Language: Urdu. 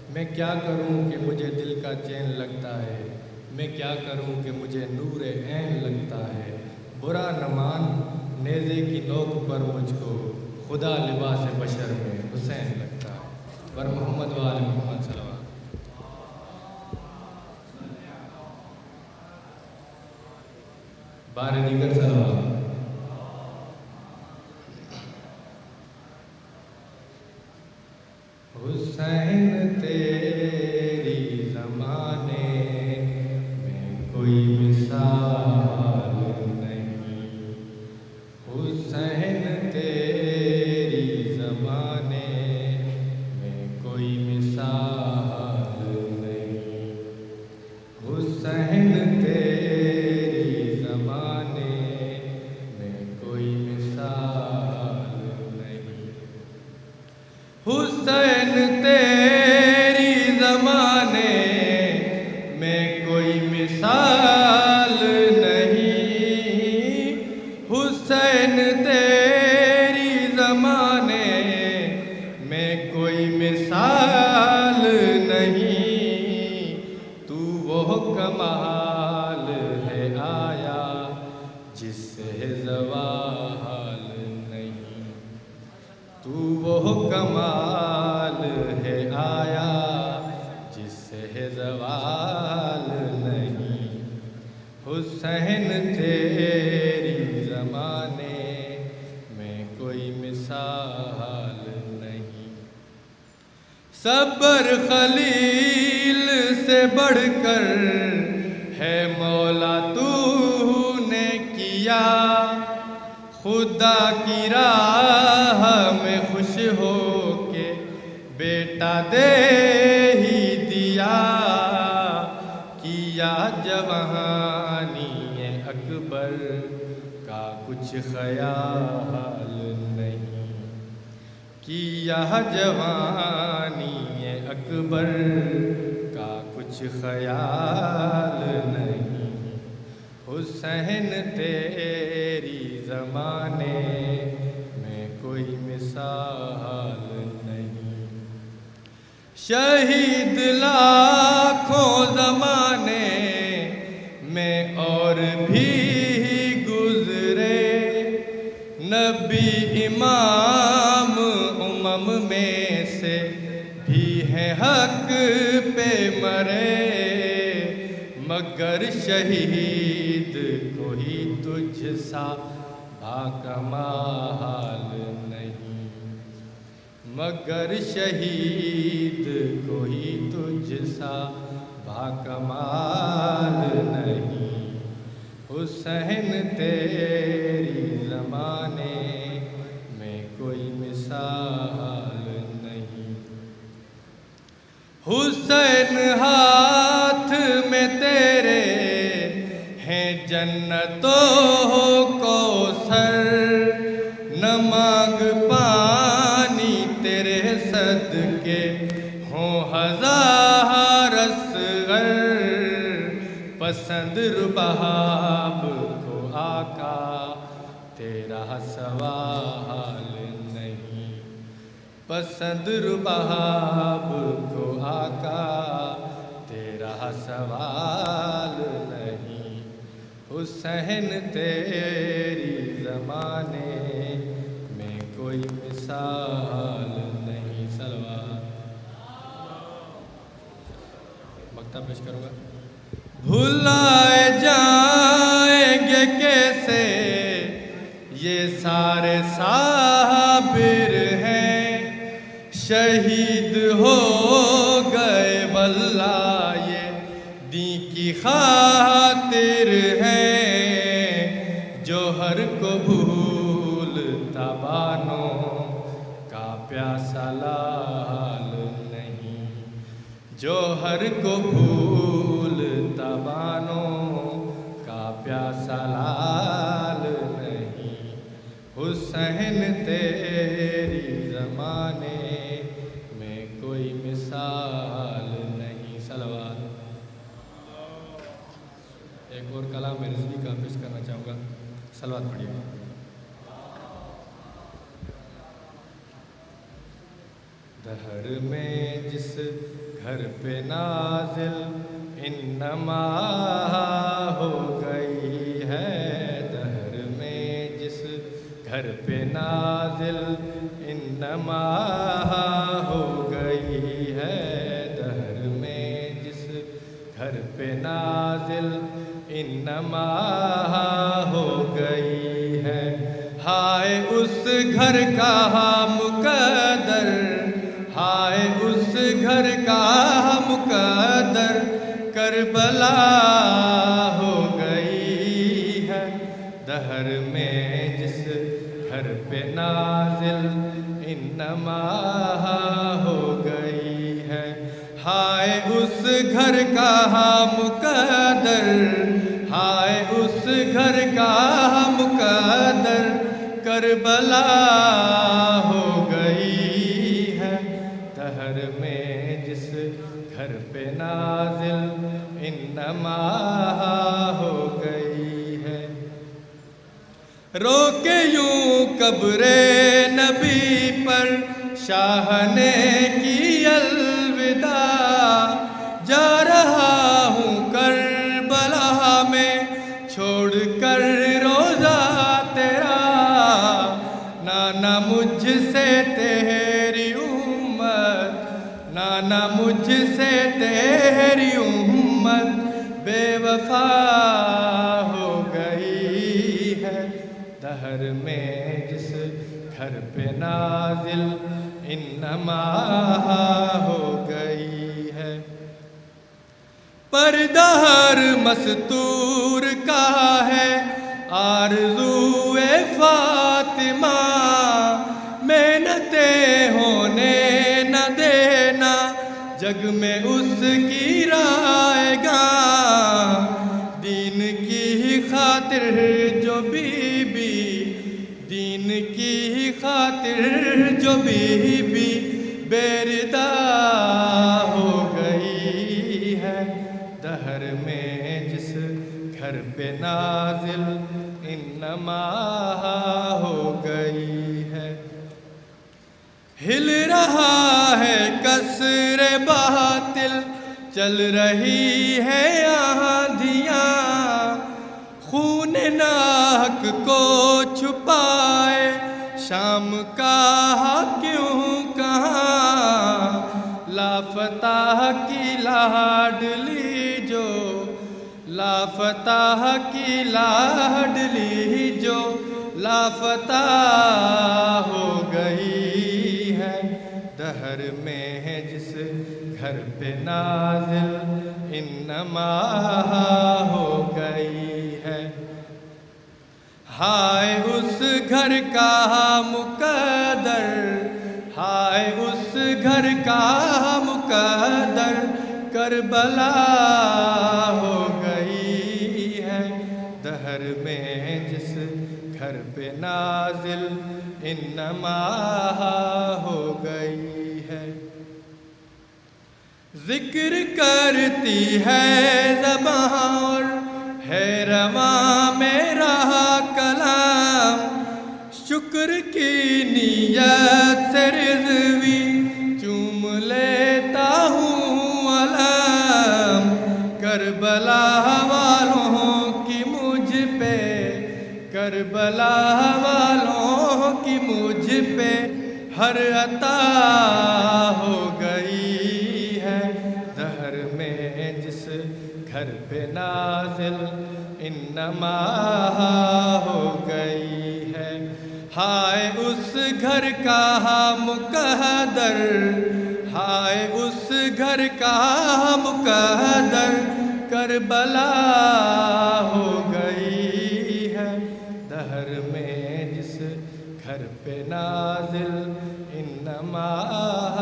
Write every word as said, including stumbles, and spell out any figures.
میں کیا کروں کہ مجھے دل کا چین لگتا ہے، میں کیا کروں کہ مجھے نور عین لگتا ہے، برا نہ مان نیزے کی نوک پر مجھ کو، خدا لباس بشر میں حسین لگتا ہے۔ بر محمد و آل محمد صلی اللہ علیہ وسلم۔ بار دیگر صلوات۔ حسین تیری زمانے میں کوئی مثال نہیں، حسین تیری زمانے میں کوئی مثال نہیں، حسین تیری زمانے میں کوئی مثال نہیں، حسین تیری زمانے میں کوئی مثال نہیں، حسین تیری زمانے میں کوئی مثال نہیں، تو وہ کمال ہے آیا جس سے زوال نہیں، تو وہ کمال ہے آیا جس سے زوال نہیں، حسین تیری زمانے میں کوئی مثال نہیں، صبر خلیل سے بڑھ کر ہے مولا تو نے کیا، خدا کی راہ میں خوش ہو کے بیٹا دے ہی دیا، کیا جوانی اکبر کا کچھ خیال نہیں، کیا جوانی اکبر کا کچھ خیال نہیں، حسین تیری زمانے میں کوئی مثال نہیں، شہید لاکھوں زمانے میں اور بھی گزرے، نبی امام امم میں سے بھی ہیں حق پہ مرے، مگر شہید کوئی تجھ سا باکمال نہیں، مگر شہید کوئی تجھ سا باکمال نہیں، حسین تیری زمانے میں کوئی مثال نہیں، حسین ہاتھ میں تیرے ہیں جنت و کوثر، نہ مانگ پانی تیرے صدقے ہوں ہزار اصغر، پسند رباب کو آقا تیرا سوال نہیں، پسند رباب کو آقا تیرا سوال نہیں، حسین تیری زمانے میں کوئی مثال نہیں، صلوات۔ مکتب پیش کروں گا۔ بھلائے جائیں گے کیسے یہ سارے صابر ہیں، شہید ہو گئے واللہ یہ دین کی خاطر ہیں، جوہر کو بھولتا بانوں کا پیاسا لال نہیں، جوہر کو بھولتا بانوں کا پیاسا لال نہیں، حسین تیری زمانے میں کوئی مثال نہیں، صلوات۔ ایک اور کلام رضوی کا پیش کرنا چاہوں گا، صلوات پڑھیے۔ دہر میں جس گھر پہ نازل انما ہو گئی ہے دہر میں جس گھر پہ نازل انما ہو گئی ہے دہر میں جس گھر پہ نازل انما ہو گئی ہے ہائے اس گھر کا مقدر ہائے اس گھر کا مقدر کربلا ہو گئی ہے دہر میں جس گھر پہ نازل انما ہو گئی ہے ہائے اس گھر کا مقدر ہائے اس گھر کا مقدر کربلا ہو گئی ہے دہر میں جس گھر پہ نازل انما ہو گئی ہے رو کے یوں قبر نبی پر شاہ نے کی الوداع جا رہا ہوں کربلا میں چھوڑ کر روزہ تیرا نانا مجھ سے تیری امت نانا مجھ سے تیری امت بے وفا ہو گئی ہے دہر میں جس گھر پہ نازل انما ہو گئی ہے پردہ ہر مستور کا ہے آرزو فاطمہ محنتیں ہونے نہ دینا جگ میں اس کی رائے گا دین کی خاطر جو بی بی دین کی خاطر جو بی بی بیردہ ہو گئی ہے دہر میں جس گھر پہ نازل انما ہو گئی ہے ہل رہا ہے کسر باطل چل رہی ہے آندھیاں خون ناحق کو چھپائے شام کا کیوں کہاں لافتہ کی لاڈلی جو لافتہ کی لاڈلی جو لافتہ ہو گئی ہے دہر میں جس گھر پہ نازل انما ہو گئی ہے ہائے اس گھر کا مقدر ہائے اس گھر کا مقدر کربلا ہو گئی ہے دہر میں جس گھر پہ نازل انما ہو گئی ہے ذکر کرتی ہے زبان اور ہے رواں میرا کلام شکر کی نیت سے رضوی چوم لیتا ہوں علام کربلا والوں کی مجھ پہ کربلا والوں کی مجھ پہ ہر عطا ہو گئی ہے دہر میں جس گھر پہ نازل انما ہو گئی ہے ہائے اس گھر کا مقدر ہائے اس گھر کا مقدر کربلا ہو گئی ہے دہر میں جس گھر پہ نازل انما